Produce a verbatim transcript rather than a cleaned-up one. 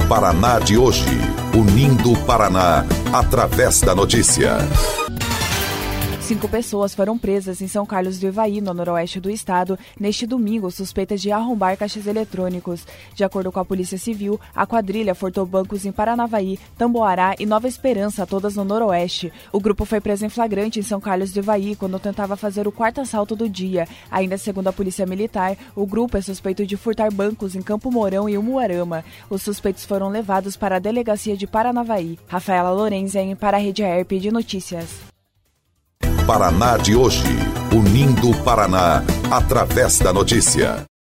Paraná de hoje, unindo o Paraná através da notícia. Cinco pessoas foram presas em São Carlos do Ivaí, no noroeste do estado, neste domingo, suspeitas de arrombar caixas eletrônicos. De acordo com a Polícia Civil, a quadrilha furtou bancos em Paranavaí, Tamboará e Nova Esperança, todas no noroeste. O grupo foi preso em flagrante em São Carlos do Ivaí, quando tentava fazer o quarto assalto do dia. Ainda segundo a Polícia Militar, o grupo é suspeito de furtar bancos em Campo Mourão e Umuarama. Os suspeitos foram levados para a delegacia de Paranavaí. Rafaela Lorenzen, para a Rede E R P de Notícias. Paraná de hoje, unindo o Paraná através da notícia.